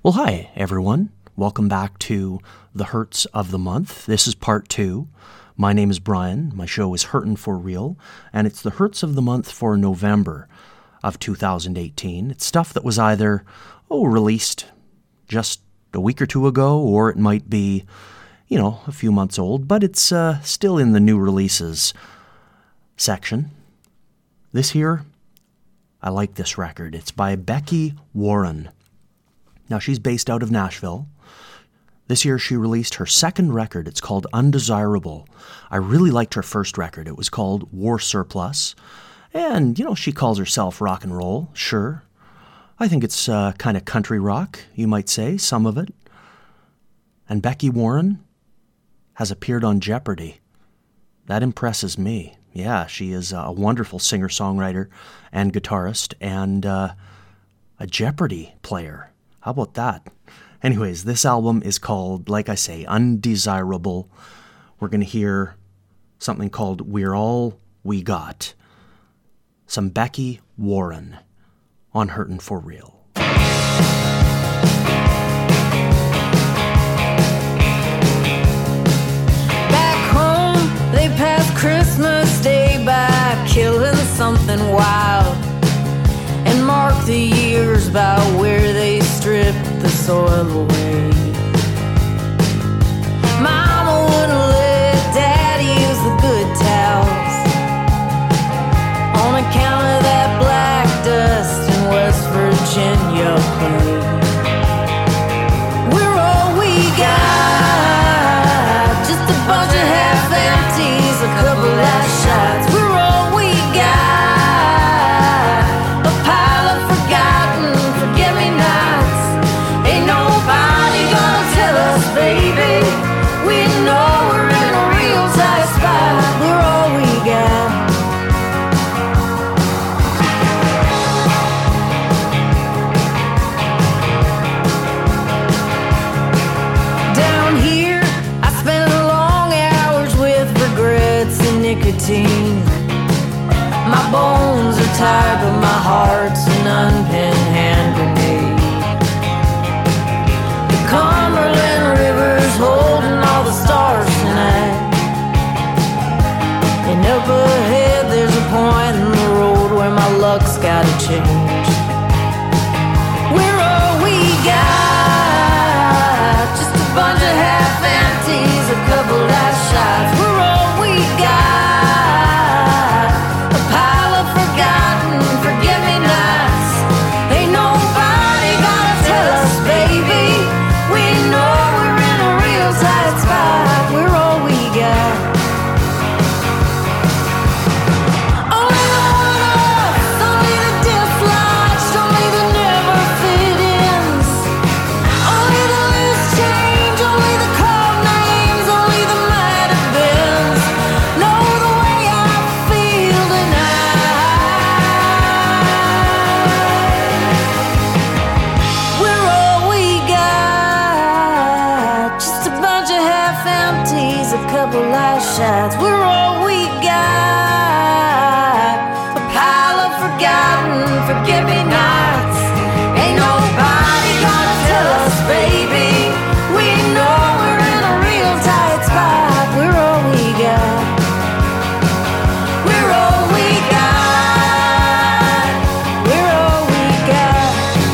Well, hi, everyone. Welcome back to The Hurts of the Month. This is part 2. My name is Brian. My show is Hurtin' for Real, and it's the Hurts of the Month for November of 2018. It's stuff that was either, released just a week or two ago, or it might be, a few months old, but it's still in the new releases section. This here, I like this record. It's by Becky Warren. Now, she's based out of Nashville. This year, she released her second record. It's called Undesirable. I really liked her first record. It was called War Surplus. And, she calls herself rock and roll, sure. I think it's kind of country rock, you might say, some of it. And Becky Warren has appeared on Jeopardy! That impresses me. Yeah, she is a wonderful singer-songwriter and guitarist and a Jeopardy! Player. How about that? Anyways, this album is called, like I say, Undesirable. We're going to hear something called We're All We Got. Some Becky Warren on Hurtin' for Real. Back home, they passed Christmas Day by killing something wild and mark the years by where they stripped the soil away. Mama wouldn't let Daddy use the good towels on account of that black dust in West Virginia clay. We're all we got, just a bunch of half empties, a couple last shots. We're all we got. My bones are tired, but my heart's an unpinned hand grenade. The Cumberland River's holding all the stars tonight. And up ahead there's a point in the road where my luck's gotta change. We're all we got, just a bunch of half empties, a couple last shots. We're all we got. Shots. We're all we got, a pile of forgotten forget-me-nots. Ain't nobody gonna tell us, baby. We know we're in a real tight spot. We're all we got. We're all we got. We're all we got.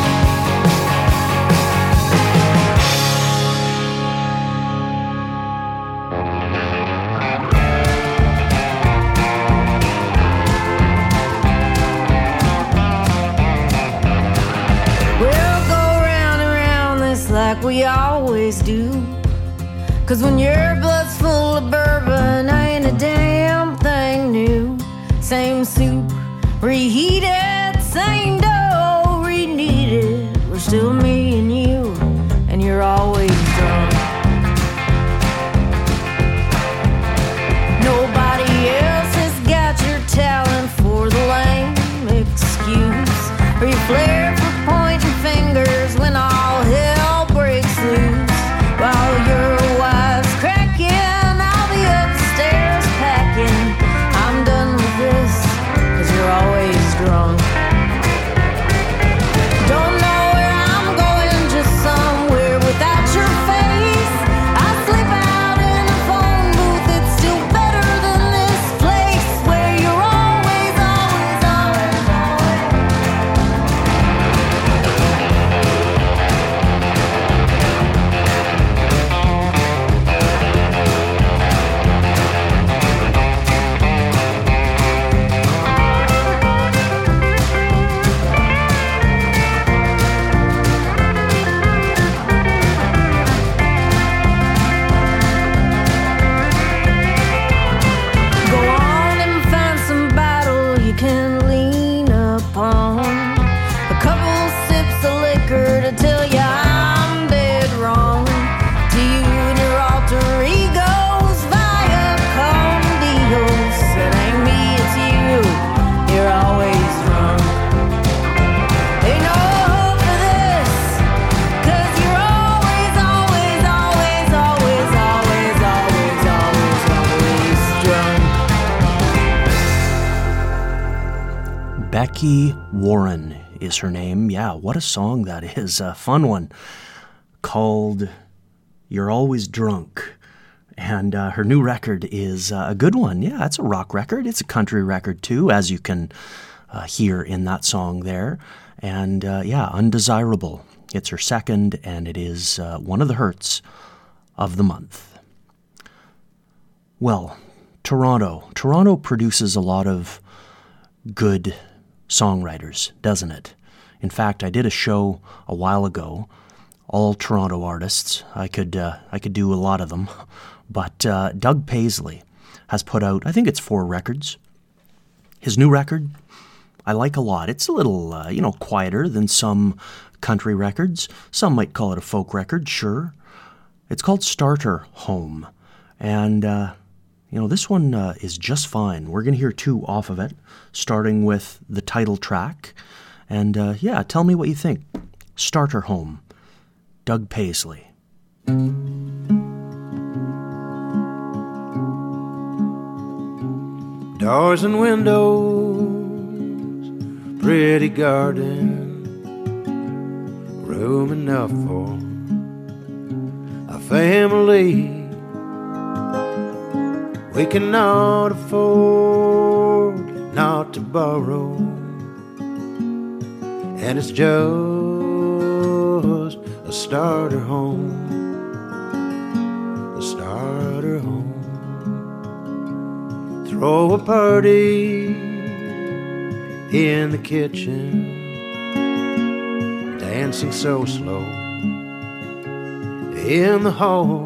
Like we always do. 'Cause when your blood's full of bourbon, ain't a damn thing new. Same soup, reheated, same dough, rekneaded. We're still me and you, and you're always drunk. Nobody else has got your talent for the lame excuse, or your flair for pointing fingers when all hell breaks loose. While your wife's cracking, I'll be upstairs packing. I'm done with this, 'cause you're always drunk. Don't know where I'm going, Becky Warren is her name. Yeah, what a song that is. A fun one called You're Always Drunk. And her new record is a good one. Yeah, it's a rock record. It's a country record too, as you can hear in that song there. And yeah, Undesirable. It's her second, and it is one of the hurts of the month. Well, Toronto. Toronto produces a lot of good songwriters, doesn't it? In fact, I did a show a while ago, all Toronto artists. I could do a lot of them, but Doug Paisley has put out, I think it's 4 records. His new record, I like a lot. It's a little, quieter than some country records. Some might call it a folk record, sure. It's called Starter Home, and this one is just fine. We're going to hear 2 off of it, starting with the title track. And tell me what you think. Starter Home, Doug Paisley. Doors and windows, pretty garden, room enough for a family. We cannot afford not to borrow, and it's just a starter home, a starter home. Throw a party in the kitchen, dancing so slow in the hall.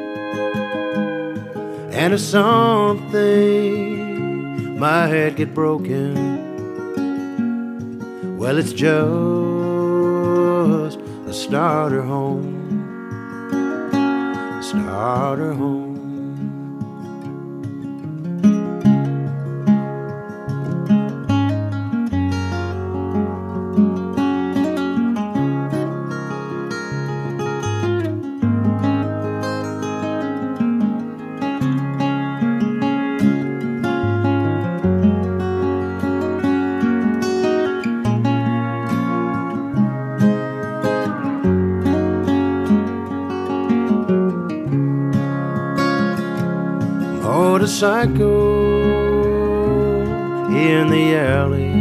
And if something might get broken, well, it's just a starter home, a starter home. Motorcycle in the alley,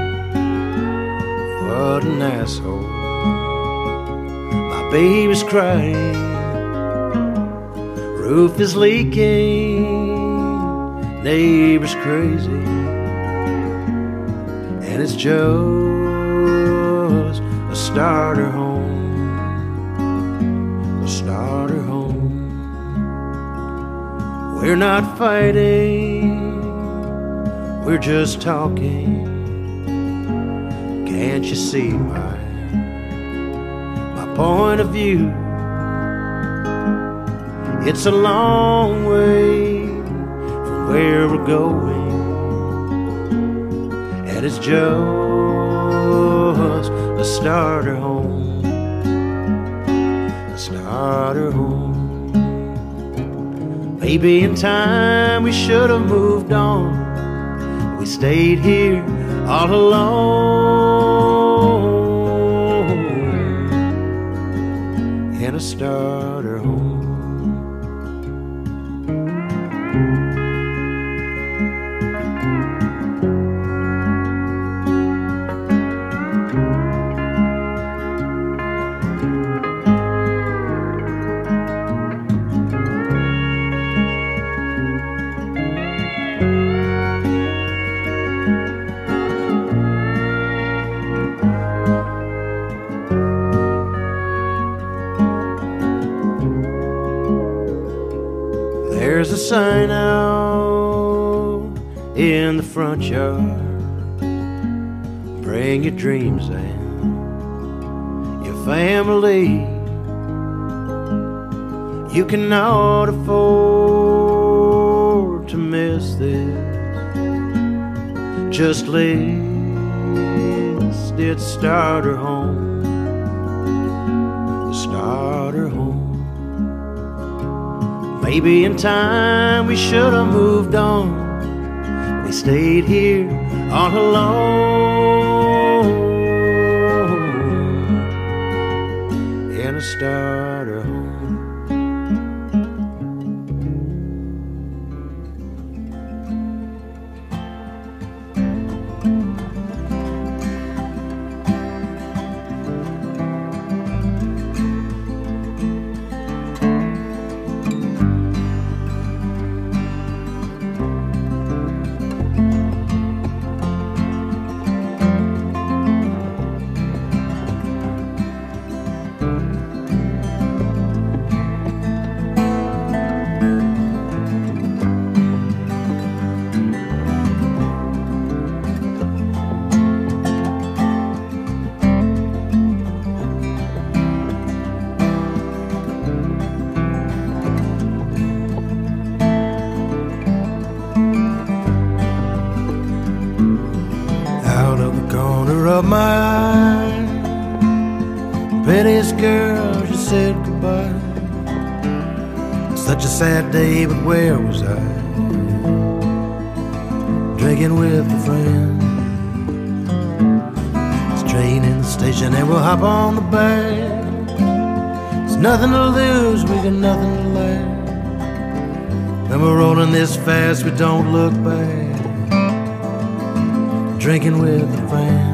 what an asshole. My baby's crying, roof is leaking, neighbor's crazy, and it's just a starter home, a starter home. We're not fighting, we're just talking. Can't you see my point of view? It's a long way from where we're going, and it's just a starter home, a starter home. Maybe in time we should have moved on. We stayed here all alone in a starter home. There's a sign out in the front yard. Bring your dreams and your family. You cannot afford to miss this. Just list it, starter home, the starter home. Maybe in time we should have moved on. We stayed here all alone gonna start a home. Of my eye, prettiest girl, she said goodbye. Such a sad day, but where was I? Drinking with a friend. It's a train in the station and we'll hop on the back. There's nothing to lose, we got nothing to lack. And we're rolling this fast, we don't look back. Drinking with a friend.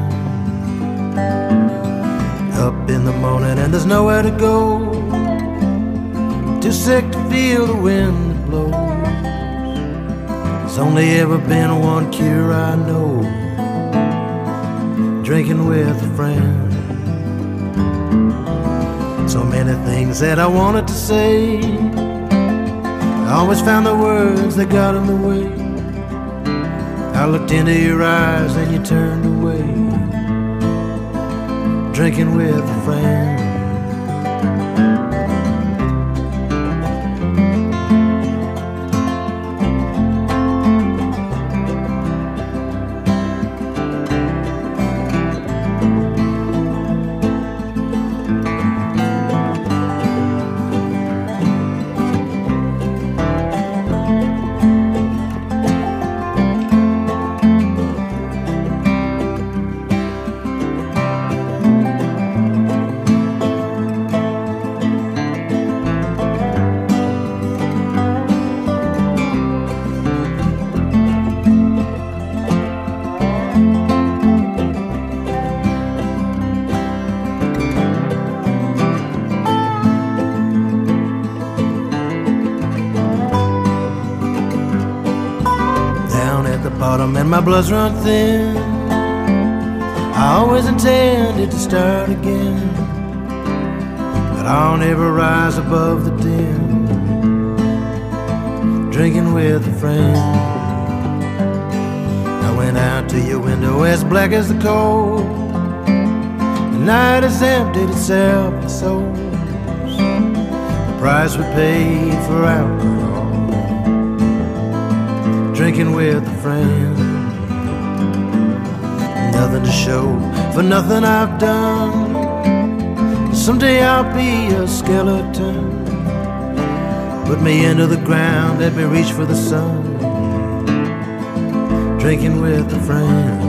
Up in the morning and there's nowhere to go. Too sick to feel the wind that blows. There's only ever been one cure I know. Drinking with a friend. So many things that I wanted to say, I always found the words that got in the way. I looked into your eyes and you turned away. Drinking with a friend. And my blood's run thin. I always intended to start again, but I'll never rise above the din. Drinking with a friend. I went out to your window as black as the coal. The night has emptied itself of souls. The price we paid for alcohol. Drinking with a friend. Nothing to show for nothing I've done. Someday I'll be a skeleton. Put me into the ground, let me reach for the sun. Drinking with a friend.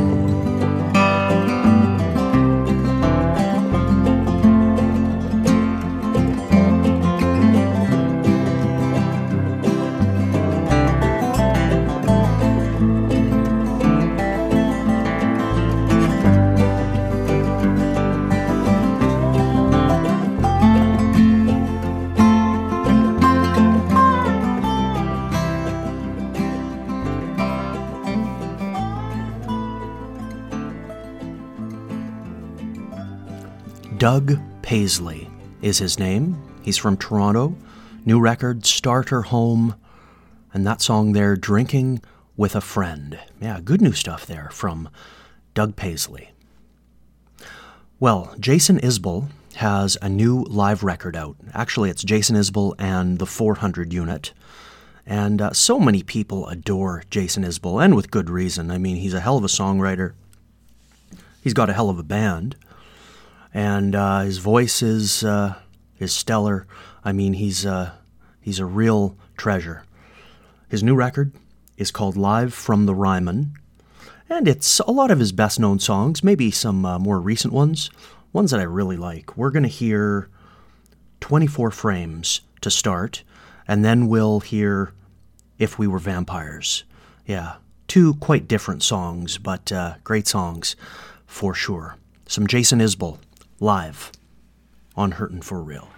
Doug Paisley is his name. He's from Toronto. New record, Starter Home. And that song there, Drinking with a Friend. Yeah, good new stuff there from Doug Paisley. Well, Jason Isbell has a new live record out. Actually, it's Jason Isbell and the 400 Unit. And so many people adore Jason Isbell, and with good reason. I mean, he's a hell of a songwriter. He's got a hell of a band. And his voice is stellar. I mean, he's a real treasure. His new record is called Live from the Ryman, and it's a lot of his best-known songs, maybe some more recent ones that I really like. We're going to hear 24 Frames to start, and then we'll hear If We Were Vampires. Yeah, two quite different songs, but great songs for sure. Some Jason Isbell live on Hurtin' for Real.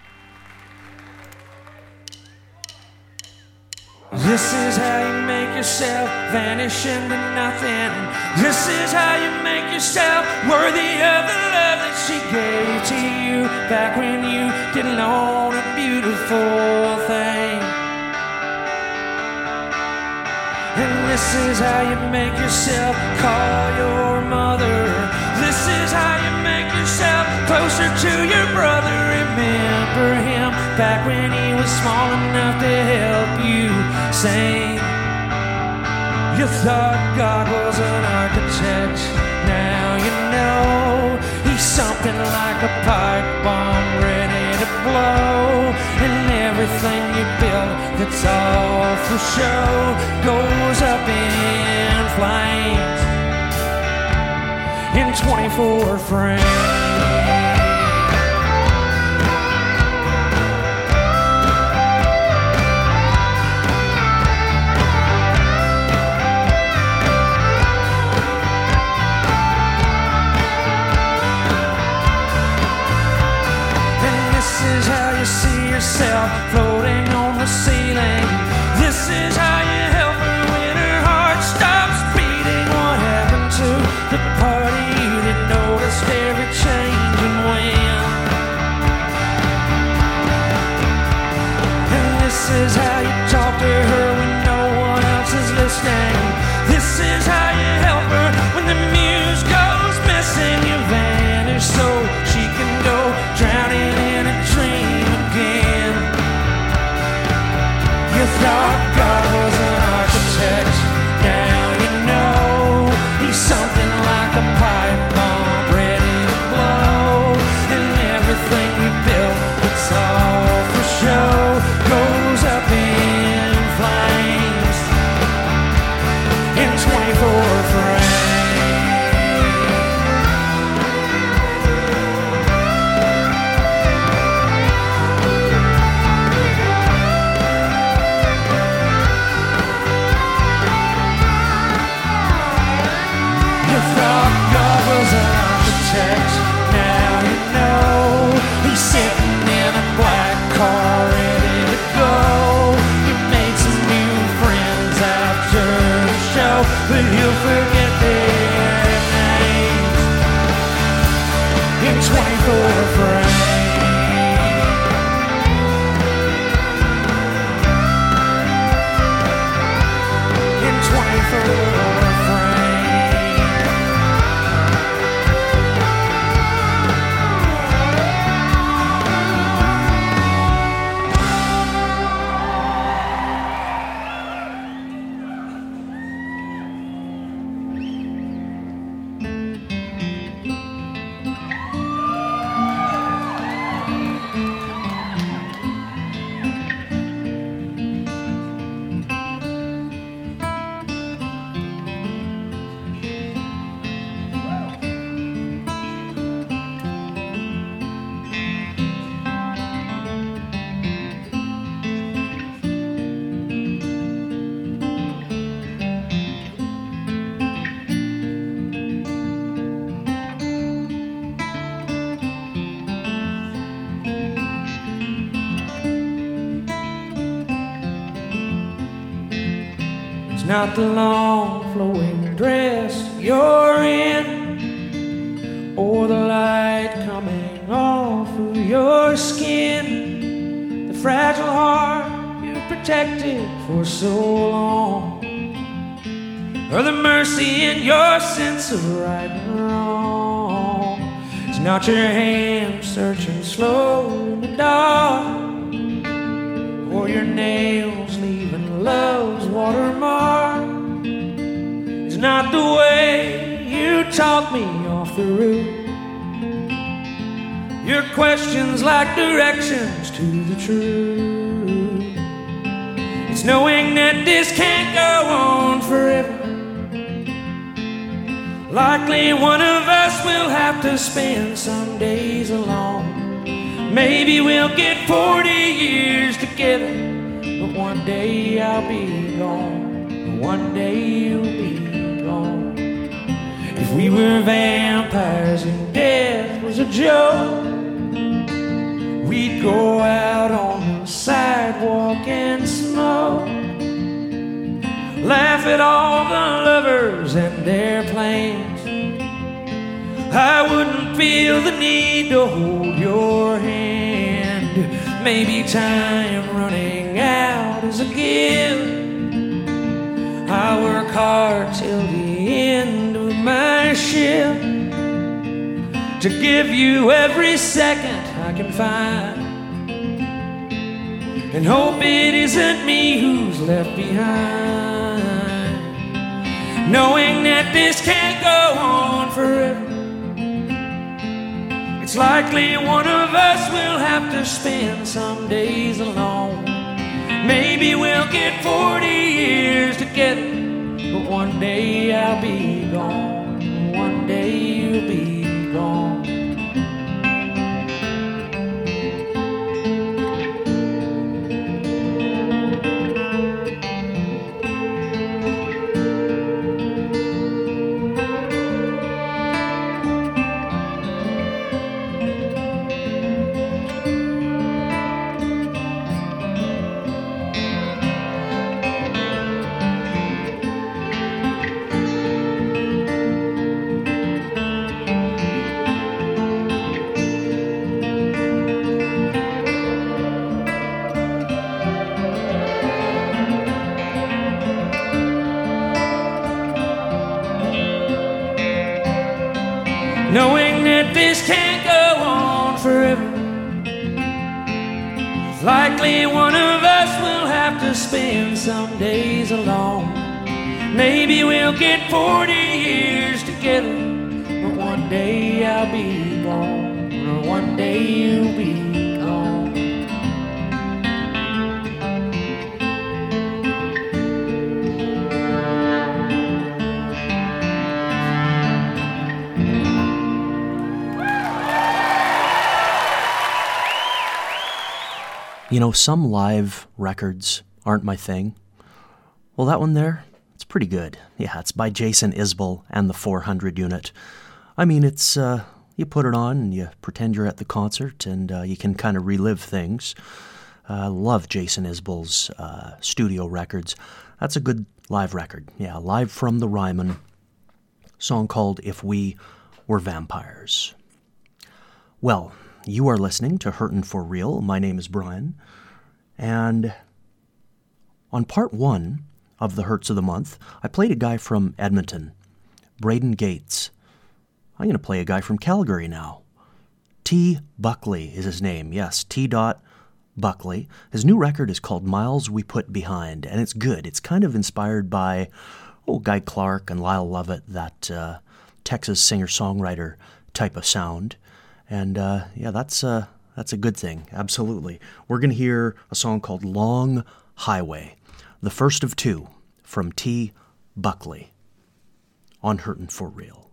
This is how you make yourself vanish into nothing. This is how you make yourself worthy of the love that she gave to you back when you didn't own a beautiful thing. And this is how you make yourself call your mother. This is how you make yourself closer to your brother. Remember him back when he was small enough to help you sing. You thought God was an architect. Now you know he's something like a pipe bomb ready to blow. And everything you build that's all for show goes up in flames in 24 frames. Yourself floating on the ceiling. This is how you help her when her heart stops beating. What happened to the party that noticed every change and when? And this is how you talk to her when no one else is listening. This is how you help her when the muse goes missing. You vanish so she can go drowning in a dream again. You thought God was an architect. Now you know he's something like a pipe bomb ready to blow. And everything we built, it's all for show, goes up in flames in 24 frames. Now you know he's sitting in a black car ready to go. You made some new friends after the show, but you'll forget their names in 24 frames. In 24 frames. Not the long flowing dress you're in, or the light coming off of your skin, the fragile heart you protected for so long, or the mercy in your sense of right and wrong. It's not your hand searching slow in the dark, or your nails leaving love's watermark. It's not the way you taught me off the route. Your questions like directions to the truth. It's knowing that this can't go on forever. Likely one of us will have to spend some days alone. Maybe we'll get 40 years together, but one day I'll be gone. One day you'll be gone. If we were vampires and death was a joke, we'd go out on the sidewalk and smoke, laugh at all the lovers and their plans. I wouldn't feel the need to hold your hand. Maybe time running out is a gift. I work hard till the end of my shift to give you every second I can find, and hope it isn't me who's left behind, knowing that this can't go on forever. It's likely one of us will have to spend some days alone. Maybe we'll get 40 years together, but one day I'll be gone. One day you'll be gone. Knowing that this can't go on forever, it's likely one of us will have to spend some days alone. Maybe we'll get 40 years together, but one day I'll be gone, or one day you'll be gone. You know, some live records aren't my thing. Well, that one there, it's pretty good. Yeah, it's by Jason Isbell and the 400 Unit. I mean, it's, you put it on and you pretend you're at the concert and you can kind of relive things. I love Jason Isbell's studio records. That's a good live record. Yeah, live from the Ryman. Song called If We Were Vampires. Well, you are listening to Hurtin' for Real. My name is Brian. And on part one of the Hurts of the Month, I played a guy from Edmonton, Braden Gates. I'm going to play a guy from Calgary now. T. Buckley is his name. Yes, T. Buckley. His new record is called Miles We Put Behind, and it's good. It's kind of inspired by Guy Clark and Lyle Lovett, that Texas singer-songwriter type of sound. And yeah, that's a good thing, absolutely. We're going to hear a song called Long Highway, the first of two from T. Buckley on Hurtin' for Real.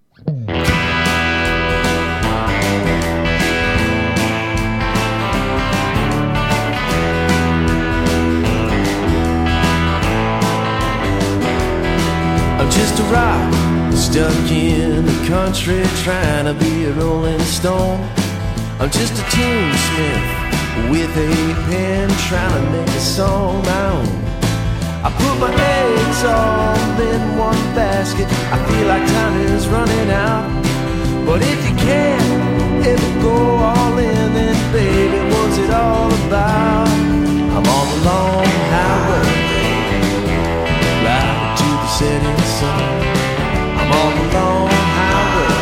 I'm just a rock stuck in the country trying to be a rolling stone. I'm just a tunesmith with a pen trying to make a song my own. I put my eggs all in one basket. I feel like time is running out. But if you can't ever go all in, then baby, what's it all about? I'm on the long highway, riding to the setting sun. I'm on the long highway,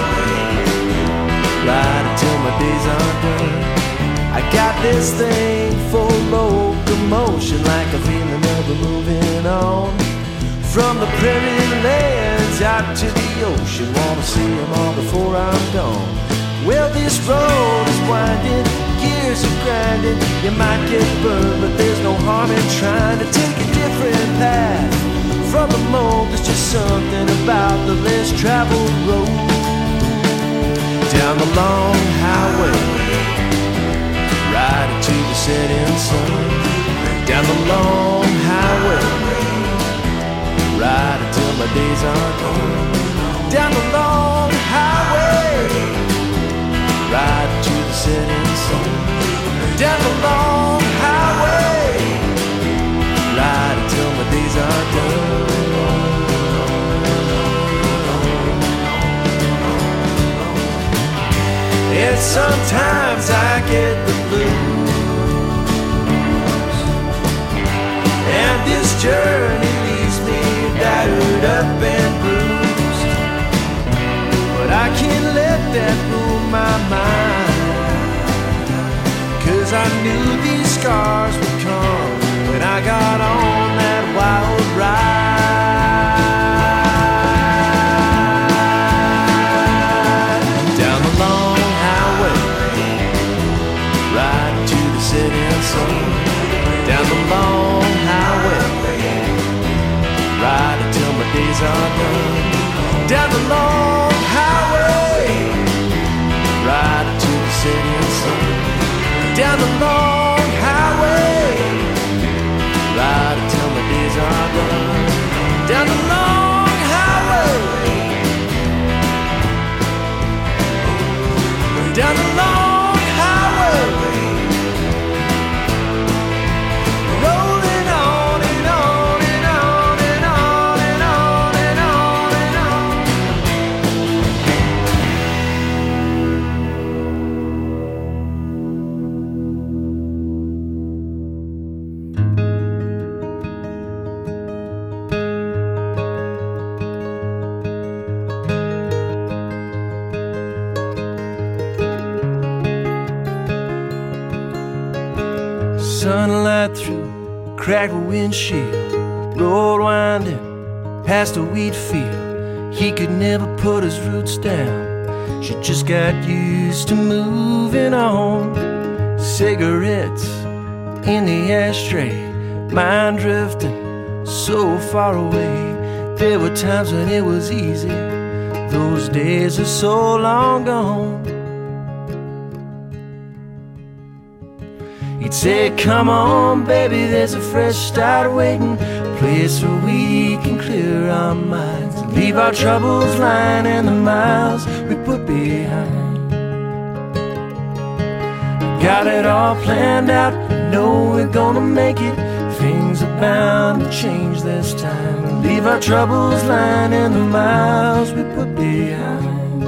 ride until my days are done. I got this thing for locomotion, like a feeling of moving on. From the prairie lands out to the ocean, wanna see them all before I'm gone. Well, this road is winding, gears are grinding. You might get burned, but there's no harm in trying to take a different path. From the mold, there's just something about the less traveled road. Down the long highway, down the long highway, ride until my days are done. Down the long highway, ride to the setting sun. Down the long highway, ride until my days are done. And sometimes I get the blues, and this journey leaves me battered up and bruised. But I can't let that rule my mind, 'cause I knew these scars would come when I got on that wild ride. Down the long highway, ride to the setting sun. Down the long highway, ride until my days are done. Down the long highway, ride to the setting sun. Down the long highway, ride until my days are done. Down the long highway, down the long highway, rolling on and on and on and on and on and on and on. Sunlight through cracked windshield, road winding past a wheat field. He could never put his roots down. She just got used to moving on. Cigarettes in the ashtray, mind drifting so far away. There were times when it was easy. Those days are so long gone. He'd say, come on, baby, there's a fresh start waiting, a place where we can clear our minds, leave our troubles lying in the miles we put behind. Got it all planned out, know we're gonna make it. Things are bound to change this time, and leave our troubles lying in the miles we put behind.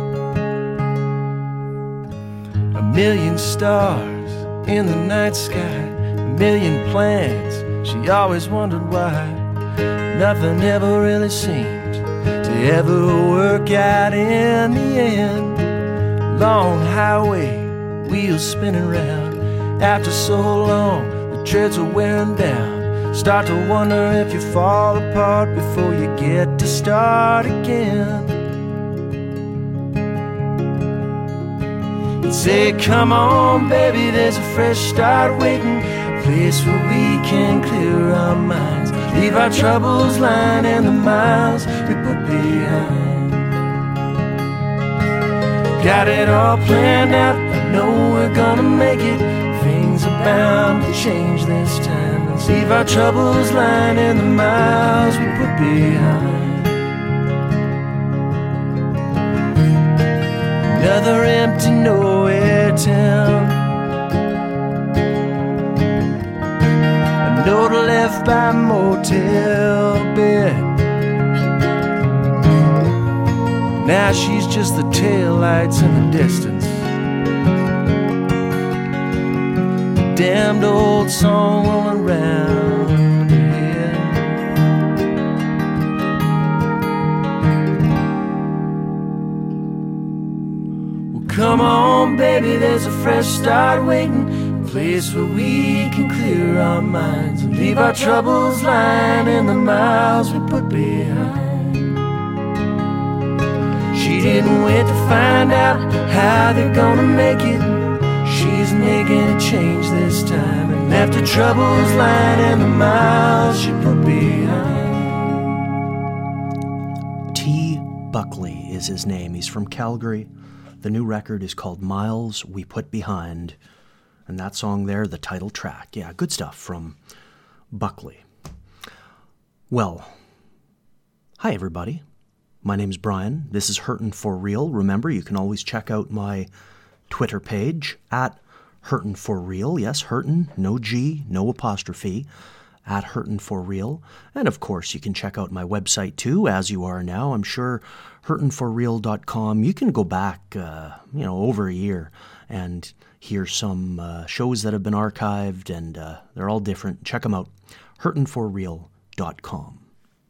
A million stars in the night sky, a million plans, she always wondered why. Nothing ever really seemed to ever work out in the end. Long highway, wheels spinning round. After so long, the treads are wearing down. Start to wonder if you fall apart before you get to start again. Say, come on, baby, there's a fresh start waiting, a place where we can clear our minds, leave our troubles lying in the miles we put behind. Got it all planned out, I know we're gonna make it. Things are bound to change this time, let's leave our troubles lying in the miles we put behind. Another empty nowhere town, a note left by a motel bed. Now she's just the taillights in the distance, a damned old song rolling round her head. Come on, baby, there's a fresh start waiting, a place where we can clear our minds and leave our troubles lying in the miles we put behind. She didn't wait to find out how they're gonna make it. She's making a change this time and left her troubles lying in the miles she put behind. T. Buckley is his name. He's from Calgary. The new record is called Miles We Put Behind. And that song there, the title track. Yeah, good stuff from Buckley. Well, hi everybody. My name's Brian. This is Hurtin' for Real. Remember, you can always check out my Twitter page at Hurtin' for Real. Yes, Hurtin', no G, no apostrophe, at Hurtin' for Real. And of course, you can check out my website too, as you are now. I'm sure hurtinforreal.com. You can go back, over a year and hear some shows that have been archived, and they're all different. Check them out, hurtinforreal.com.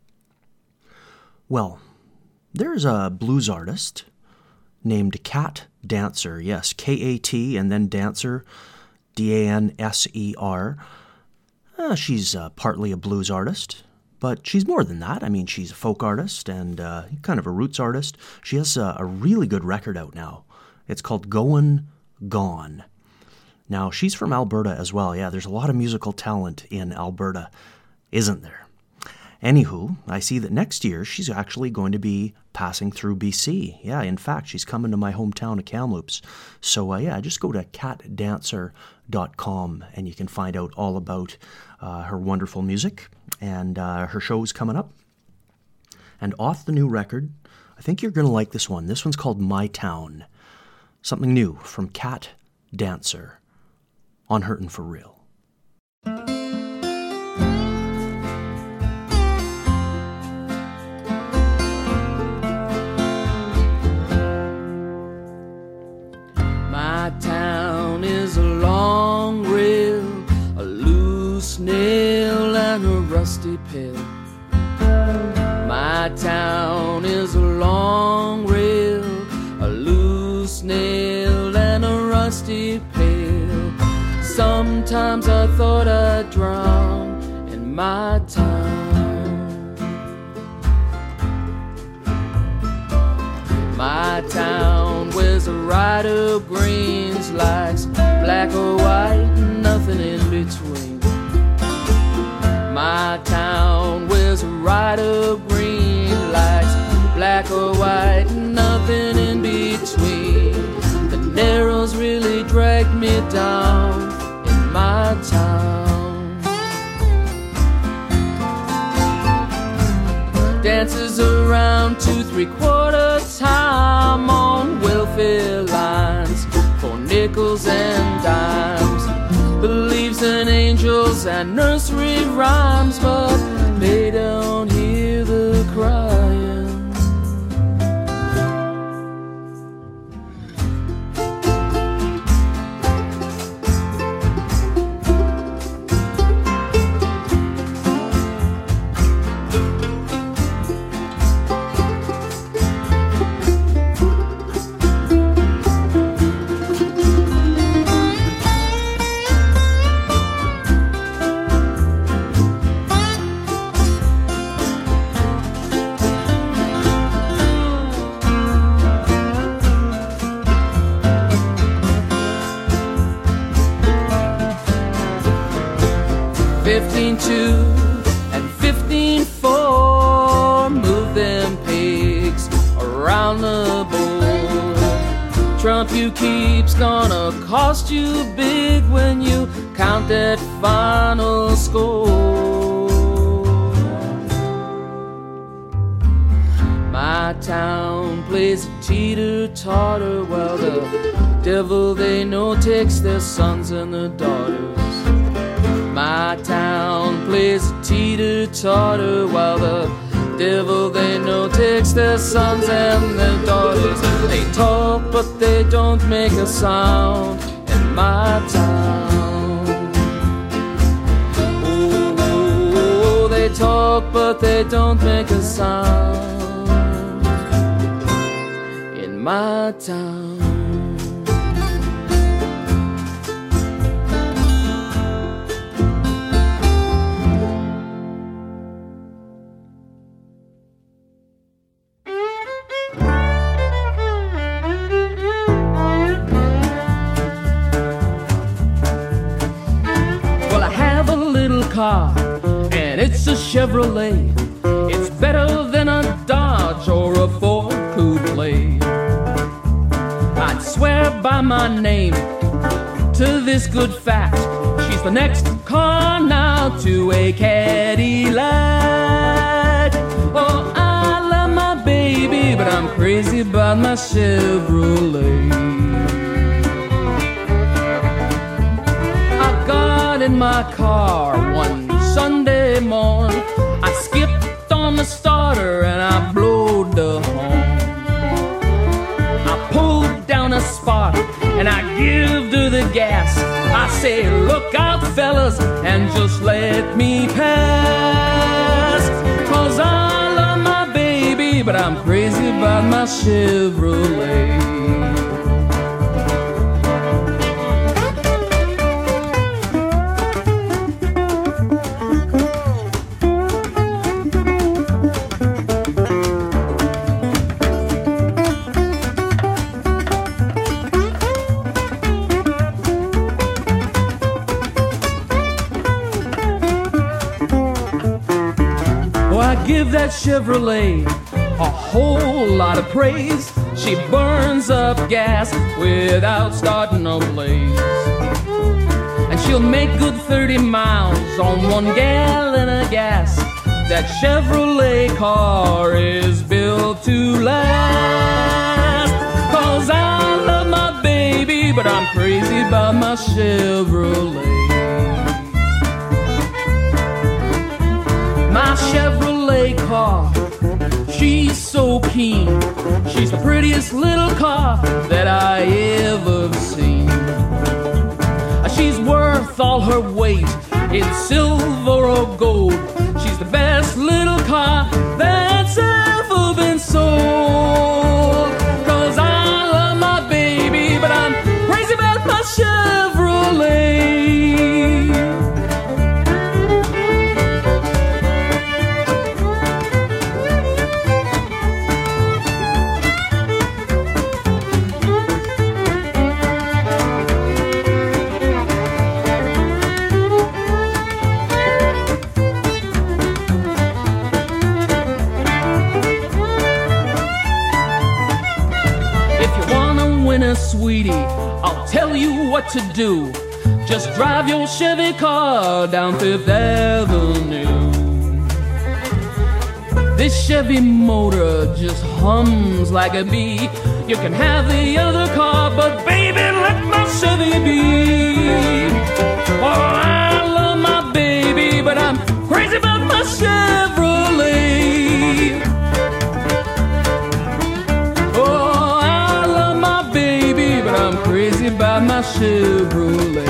Well, there's a blues artist named Kat Dancer. Yes, K-A-T and then Dancer, D-A-N-S-E-R. She's partly a blues artist, but she's more than that. I mean, she's a folk artist and kind of a roots artist. She has a really good record out now. It's called Goin' Gone. Now, she's from Alberta as well. Yeah, there's a lot of musical talent in Alberta, isn't there? Anywho, I see that next year she's actually going to be passing through BC. Yeah, in fact, she's coming to my hometown of Kamloops. So, just go to katdancer.com and you can find out all about her wonderful music and her shows coming up. And off the new record, I think you're going to like this one. This one's called My Town. Something new from Kat Dancer on Hurtin' for Real. My town is a long rail, a loose nail and a rusty pail. My town is a long rail, a loose nail and a rusty pail. Sometimes I thought I'd drown in my town. My town wears a ride of greens, likes black or white, nothing in between. My town wears a ride of green, likes black or white, nothing in between. The narrows really dragged me down in my town. Dances around 2/3 time on welfare lines for nickels and dimes. Believes in angels and nursery rhymes, but they don't hear the crying. And 15-4, move them pigs around the board. Trump you keep's gonna cost you big when you count that final score. My town plays a teeter-totter while the devil they know takes their sons and their daughters. My town plays a teeter-totter while the devil they know takes their sons and their daughters. They talk but they don't make a sound in my town. Oh, they talk but they don't make a sound in my town. Car, and it's a Chevrolet. It's better than a Dodge or a Ford Coupe. I'd swear by my name to this good fact. She's the next car now to a Cadillac. Oh, I love my baby, but I'm crazy about my Chevrolet. I got in my car one Sunday morn. I skipped on the starter and I blowed the horn. I pulled down a spot and I give to the gas. I say, look out fellas, and just let me pass. 'Cause I love my baby, but I'm crazy about my Chevrolet. Give that Chevrolet a whole lot of praise. She burns up gas without starting a blaze. And she'll make good 30 miles on 1 gallon of gas. That Chevrolet car is built to last. 'Cause I love my baby, but I'm crazy about my Chevrolet. My Chevrolet car, she's so keen. She's the prettiest little car that I ever seen. She's worth all her weight in silver or gold. She's the best little car that's ever been sold. 'Cause I love my baby, but I'm crazy about my Chevrolet. Sweetie, I'll tell you what to do. Just drive your Chevy car down Fifth Avenue. This Chevy motor just hums like a bee. You can have the other car, but baby, let my Chevy be. Oh, I love my baby, but I'm crazy about my Chevrolet. I'm crazy about my Chevrolet.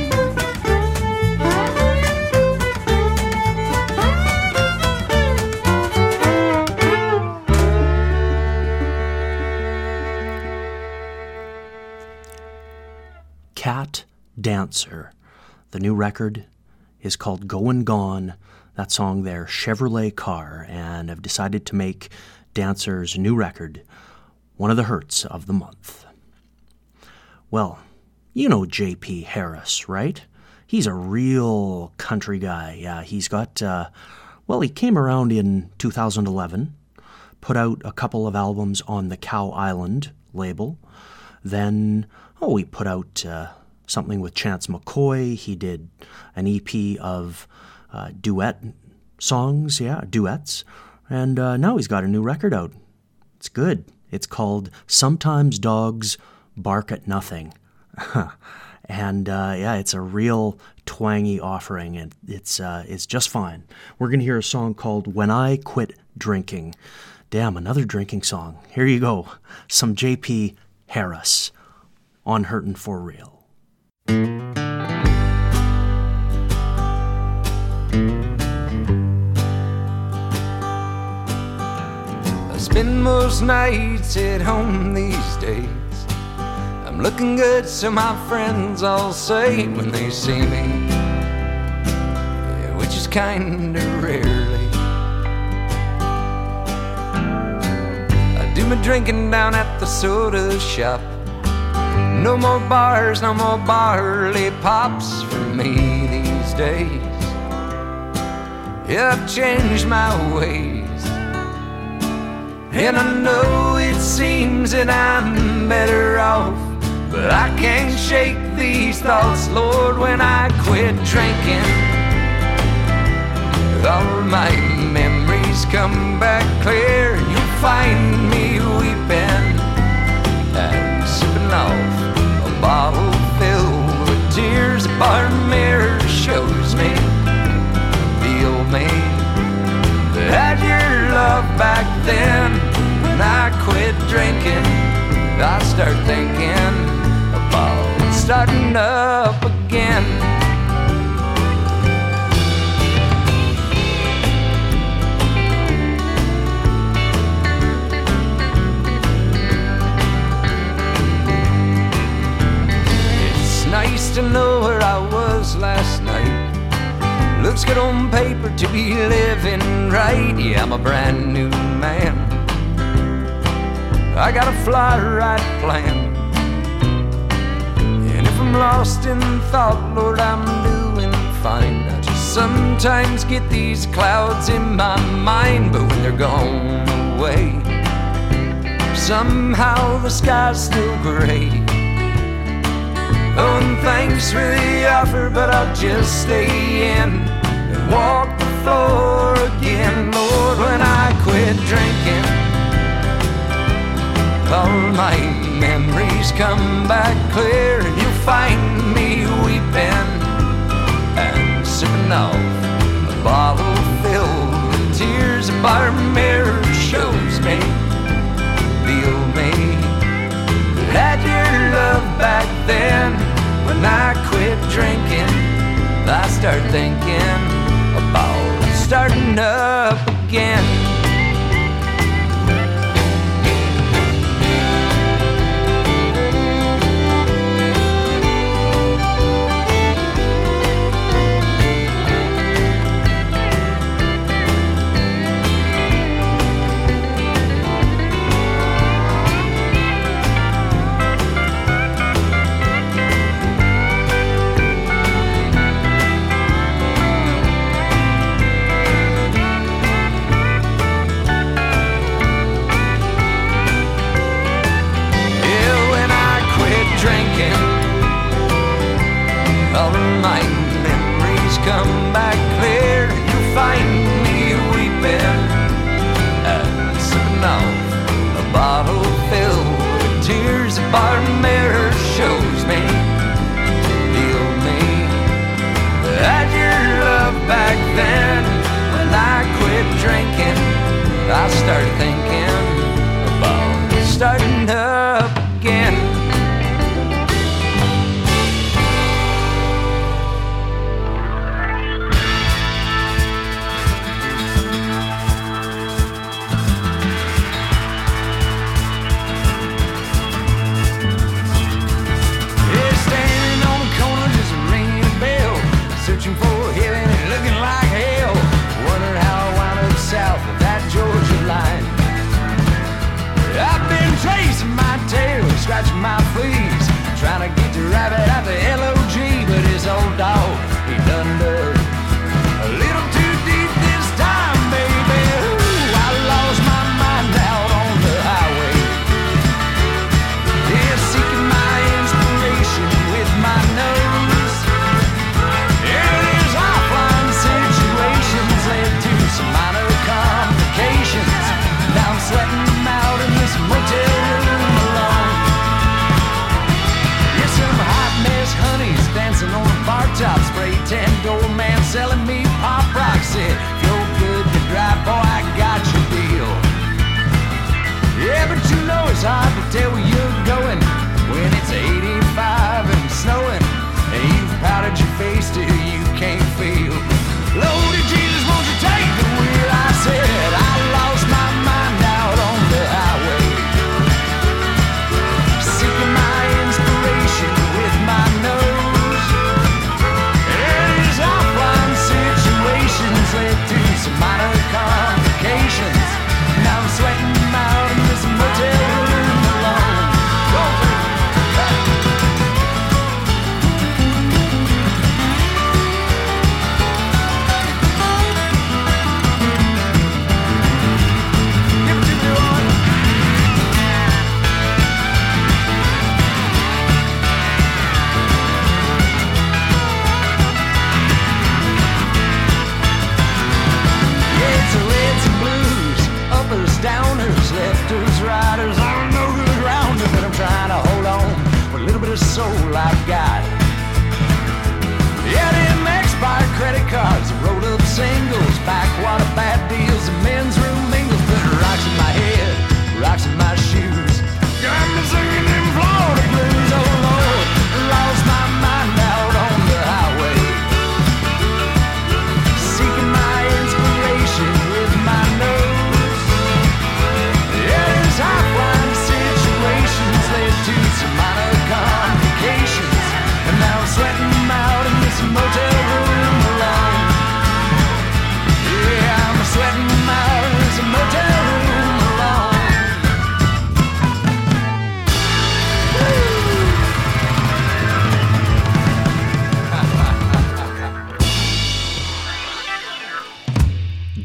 Cat Dancer. The new record is called Goin' Gone. That song there, Chevrolet Car, and I've decided to make Dancer's new record one of the hurts of the month. Well, you know J.P. Harris, right? He's a real country guy. Yeah, he's got, he came around in 2011, put out a couple of albums on the Cow Island label. Then, he put out something with Chance McCoy. He did an EP of duet songs, duets. And now he's got a new record out. It's good. It's called Sometimes Dogs Bark at Nothing. And it's a real twangy offering, and it's just fine. We're going to hear a song called When I Quit Drinking. Damn, another drinking song. Here you go. Some J.P. Harris on Hurtin' for Real. I spend most nights at home these days. I'm looking good, so my friends all say when they see me, which is kinda rarely. I do my drinking down at the soda shop. No more bars, no more barley pops for me these days. Yeah, I've changed my ways, and I know it seems that I'm better off But I can't shake these thoughts, Lord, when I quit drinking. All my memories come back clear, and you'll find me weeping and sipping off a bottle filled with tears. A bar mirror shows me the old me that had your love back then. When I quit drinking, I start thinking about starting up again. Nice to know where I was last night. Looks good on paper to be living right. Yeah, I'm a brand new man. I got a fly right plan. And if I'm lost in thought, Lord, I'm doing fine. I just sometimes get these clouds in my mind, but when they're gone away, somehow the sky's still gray. Oh, and thanks for the offer, but I'll just stay in and walk the floor again. Lord, when I quit drinking, all my memories come back clear, and you'll find me weeping and sipping off a bottle filled with tears. A bar mirror shows me the old me that had your love back then. When I quit drinking, I start thinking about starting up again. Come back clear, you'll find me weeping and sipping off a bottle filled with tears. A bar mirror shows me the old me that had your love back then. When I quit drinking, I start thinking about starting up again.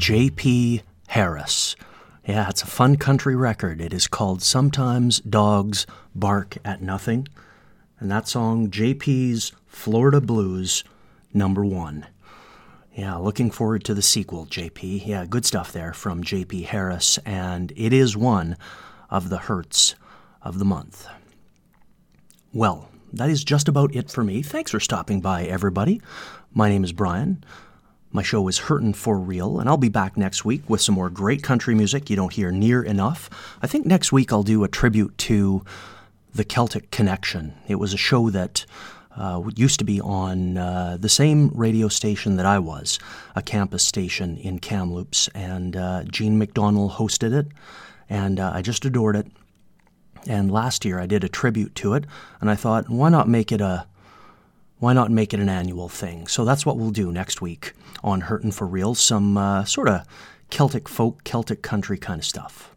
J.P. Harris. Yeah, it's a fun country record. It is called Sometimes Dogs Bark at Nothing. And that song, J.P.'s Florida Blues, #1. Yeah, looking forward to the sequel, J.P. Yeah, good stuff there from J.P. Harris, and it is one of the hurts of the month. Well, that is just about it for me. Thanks for stopping by, everybody. My name is Brian. My show is Hurtin' for Real, and I'll be back next week with some more great country music you don't hear near enough. I think next week I'll do a tribute to the Celtic Connection. It was a show that used to be on the same radio station that I was, a campus station in Kamloops, and Gene McDonnell hosted it, and I just adored it. And last year I did a tribute to it, and I thought, why not make it an annual thing? So that's what we'll do next week on Hurtin' for Real, some sort of Celtic folk, Celtic country kind of stuff.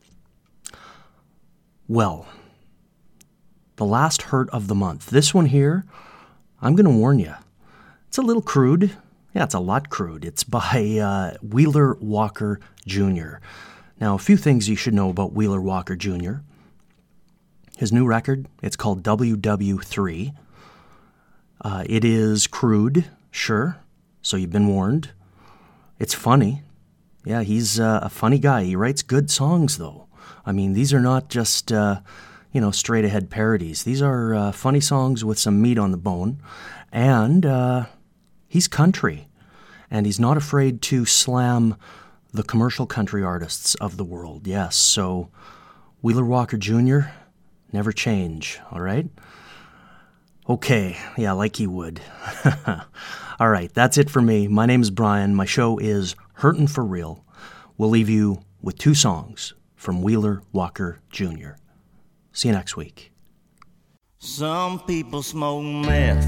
Well, the last hurt of the month. This one here, I'm going to warn you. It's a little crude. Yeah, it's a lot crude. It's by Wheeler Walker Jr. Now, a few things you should know about Wheeler Walker Jr. His new record, it's called WW3. It is crude, sure, so you've been warned. It's funny. Yeah, he's a funny guy. He writes good songs, though. I mean, these are not just, straight-ahead parodies. These are funny songs with some meat on the bone. And he's country. And he's not afraid to slam the commercial country artists of the world. Yes, so Wheeler Walker Jr., never change, all right? Okay, yeah, like he would. All right, that's it for me. My name is Brian. My show is Hurtin' for Real. We'll leave you with 2 songs from Wheeler Walker Jr. See you next week. Some people smoke meth.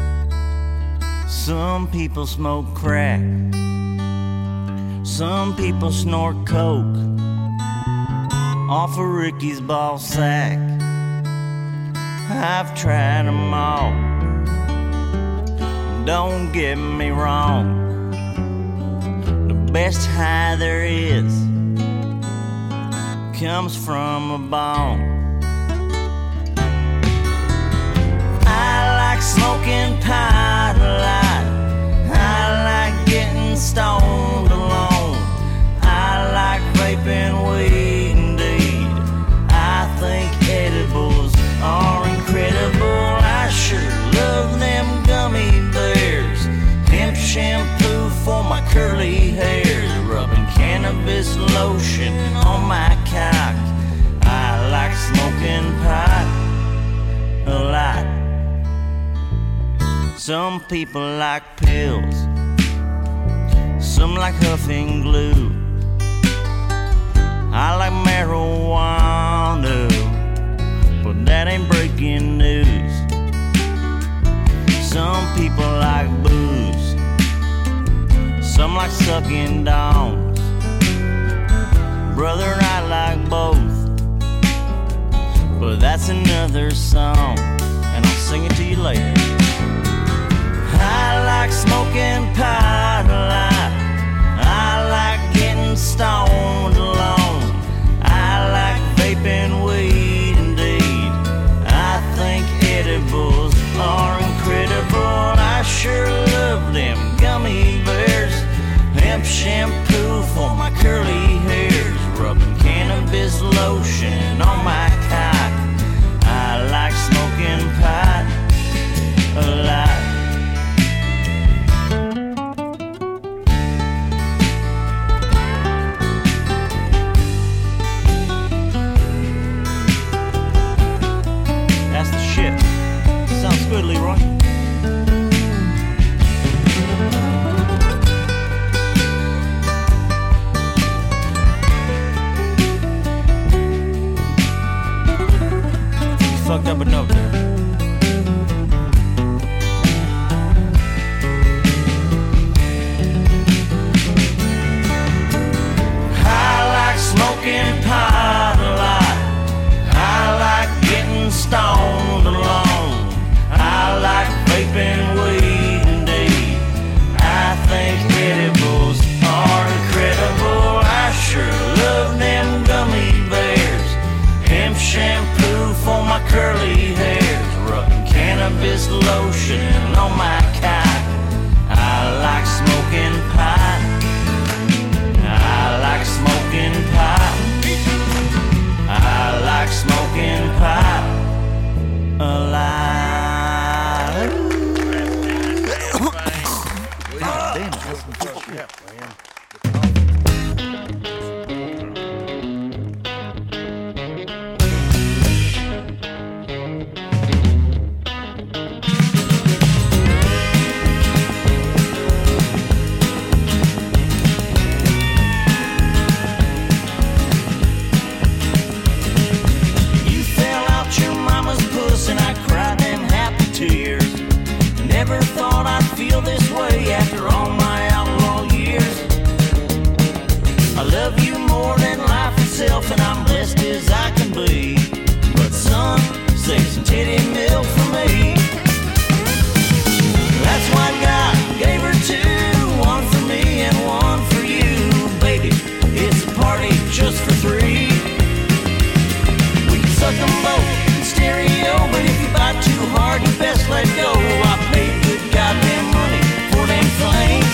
Some people smoke crack. Some people snort coke off of Ricky's ball sack. I've tried them all. Don't get me wrong. The best high there is comes from a bone. I like smoking pot a lot. I like getting stoned alone. I like vaping weed indeed. I think edibles are incredible. I sure love them gummy bears. Hemp shampoo for my curly hairs. Rubbing cannabis lotion on my cock. I like smoking pot a lot. Some people like pills. Some like huffing glue. I like marijuana, but that ain't breaking news. Some people like booze. Some like sucking dongs. Brother, I like both, but that's another song, and I'll sing it to you later. I like smoking pot a lot. I like getting stoned alone. I like vaping weed indeed. I think edibles are incredible. I sure love them gummy bears. Hemp shampoo for my curly hairs. Rubbing cannabis lotion on my cock. I like smoking pot a lot. That's the shit. Sounds good, Leroy. Fucked up a note there. I like smoking pot a lot. I like getting stoned alone. I like vaping weed indeed. I think edibles are incredible. thought I'd feel this way after all my outlaw years. I love you more than life itself, and I'm blessed as I can be. But son, save some titty milk for me. That's why God gave her two, one for me and one for you. Baby, it's a party just for three. We can suck them both in stereo, but if you bite too hard, you best let go. I paid good goddamn money for them things.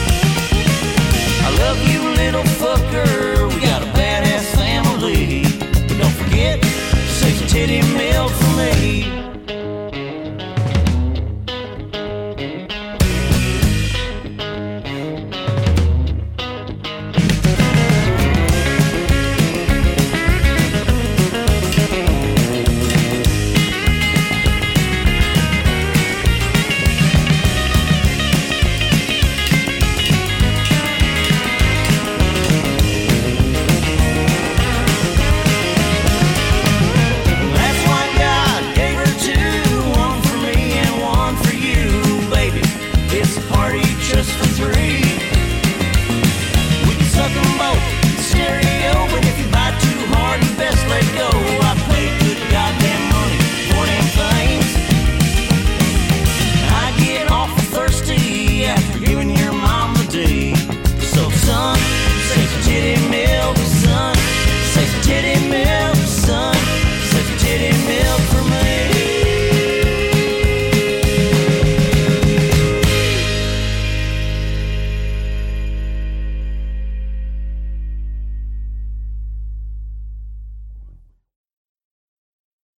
I love you, little fucker. We got a badass family. But don't forget, save some titty milk